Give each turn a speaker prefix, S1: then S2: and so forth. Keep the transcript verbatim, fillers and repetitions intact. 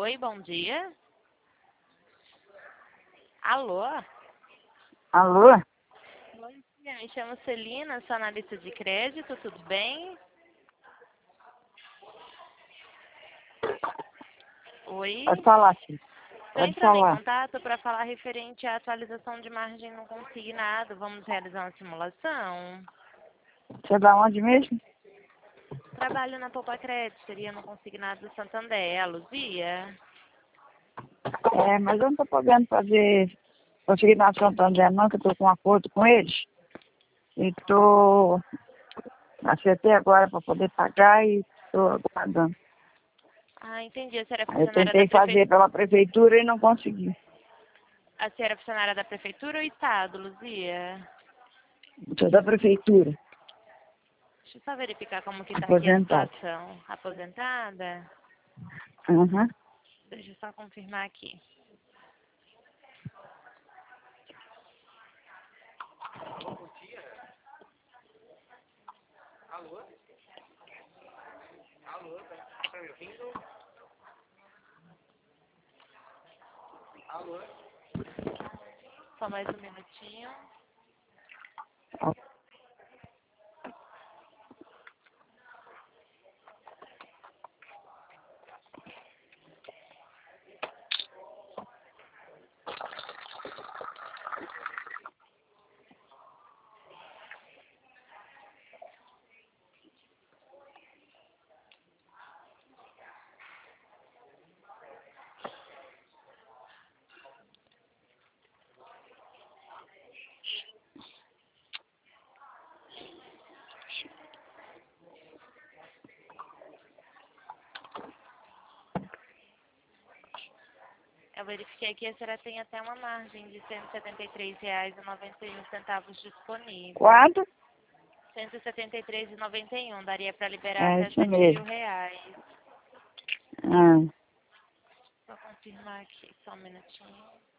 S1: Oi, bom dia. Alô?
S2: Alô?
S1: Bom dia, me chamo Celina, sou analista de crédito, tudo bem? Oi?
S2: Pode falar, filho.
S1: Estou
S2: Pode
S1: entrando em
S2: falar.
S1: contato para falar referente à atualização de margem no consignado. Vamos realizar uma simulação?
S2: Você é da onde mesmo?
S1: Trabalho na Poupa Crédito, seria no consignado do Santander. A Luzia?
S2: É, mas eu não tô podendo fazer consignação Santander não, que eu tô com um acordo com eles. E tô... Acertei agora para poder pagar e tô aguardando.
S1: Ah, entendi. A senhora é
S2: Aí eu
S1: funcionária da
S2: tentei fazer
S1: prefeitura?
S2: pela prefeitura e não consegui.
S1: A senhora é funcionária da prefeitura ou estado, Luzia?
S2: Sou da prefeitura,
S1: Deixa eu só verificar como que está aqui a
S2: aposentado.
S1: situação. Aposentada?
S2: Uhum.
S1: Deixa eu só confirmar aqui. Só mais um minutinho. Eu verifiquei aqui, a senhora tem até uma margem de cento e setenta e três reais e noventa e um centavos disponível.
S2: Quanto?
S1: cento e setenta e três reais e noventa e um, daria para liberar
S2: É
S1: até
S2: isso
S1: sete mil
S2: mesmo.
S1: reais.
S2: Ah,
S1: Vou confirmar aqui, só um minutinho.